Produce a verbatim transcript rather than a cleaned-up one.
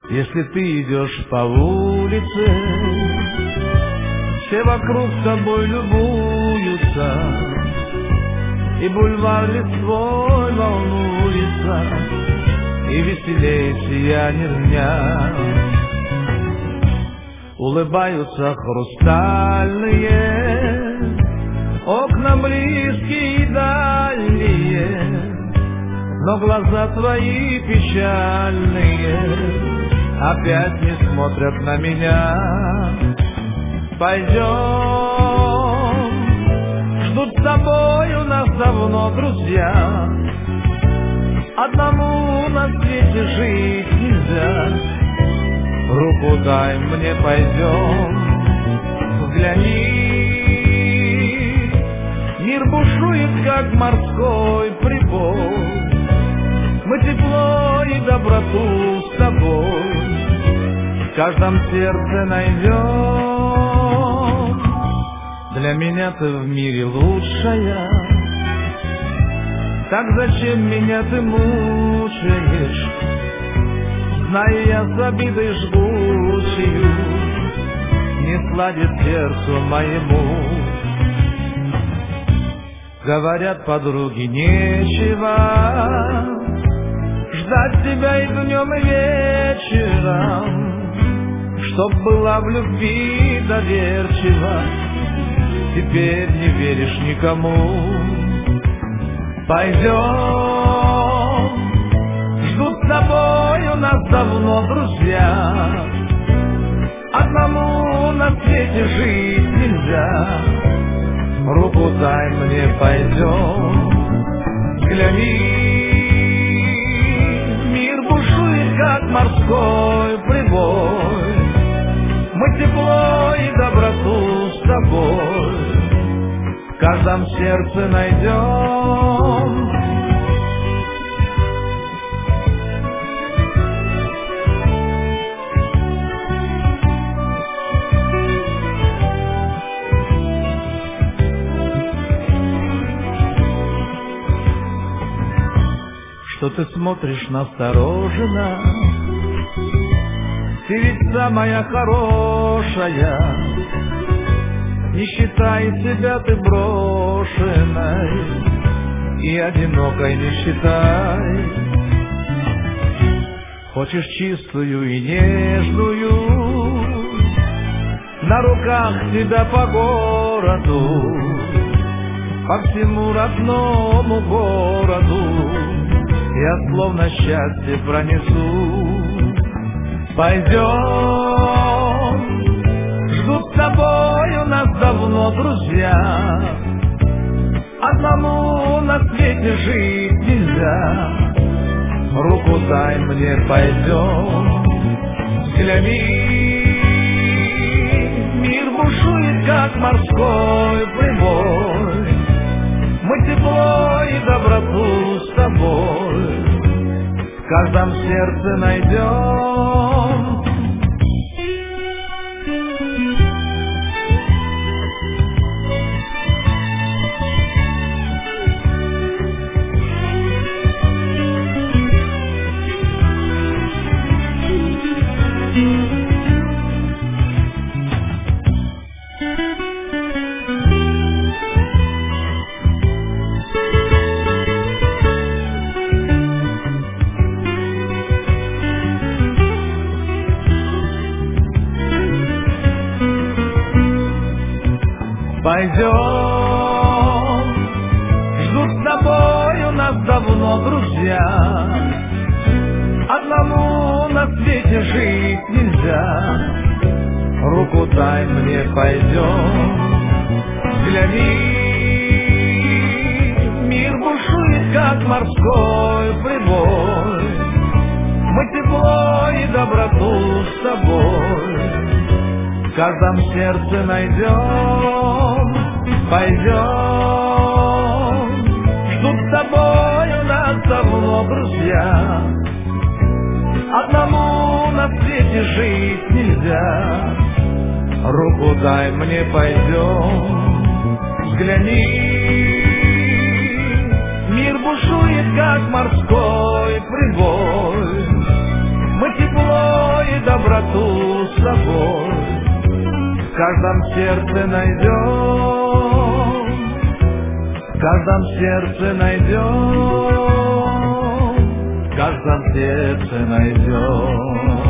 Если ты идешь по улице, все вокруг тобой любуются, и бульвар листвой волнуется, и веселее сияние дня. Улыбаются хрустальные окна, близкие и дальние, но глаза твои печальные опять не смотрят на меня. Пойдем, ждут с тобою нас давно друзья, одному на свете жить нельзя. Руку дай мне, пойдем, взгляни, мир бушует, как морской прибой. Мы тепло и доброту с тобой в каждом сердце найдем. Для меня ты в мире лучшая, так зачем меня ты мучаешь? Знаю я с обидой жгучую, не сладит сердцу моему. Говорят подруги, нечего ждать тебя и днем, и вечером, чтоб была в любви доверчива. Теперь не веришь никому. Пойдем, ждут с тобою нас давно друзья, одному на свете жить нельзя. Руку дай мне, пойдем, взгляни, мир бушует, как морской прибой. Мы тепло и доброту с тобой в каждом сердце найдем. Что ты смотришь настороженно? Ты ведь самая хорошая, не считай себя ты брошенной и одинокой не считай. Хочешь чистую и нежную, на руках тебя по городу, по всему родному городу я словно счастье пронесу. Пойдем, ждут с тобою нас давно друзья, одному на свете жить нельзя. Руку дай мне, пойдем, взгляни, мир бушует, как морской прибой. Мы тепло и доброту с тобой в каждом сердце найдем. Пойдем, ждут с тобою нас давно друзья, одному на свете жить нельзя. Руку дай мне, пойдем, взгляни, мир бушует, как морской прибой. Мы тепло и доброту с тобой в каждом сердце найдем. Пойдем, ждут с тобою нас давно друзья, одному на свете жить нельзя. Руку дай мне, пойдем, взгляни, мир бушует, как морской прибой. Мы тепло доброту с собой в каждом сердце найдем, в каждом сердце найдем, в каждом сердце найдем.